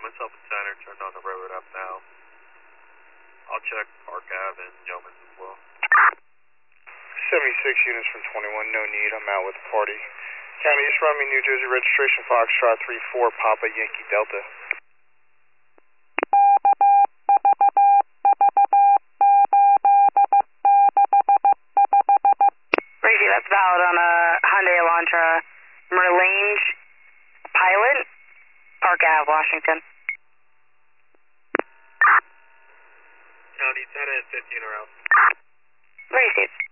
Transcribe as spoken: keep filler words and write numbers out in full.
myself and Center turned on the railroad up now. I'll check Park Ave and Yeoman's as well. seventy-six units from twenty-one, no need, I'm out with the party. County, just run me New Jersey registration Foxtrot three four Papa Yankee Delta. Racy, that's valid on a Hyundai Elantra Merlange Pilot, Park Ave, Washington. County ten and fifteen are out. Racy.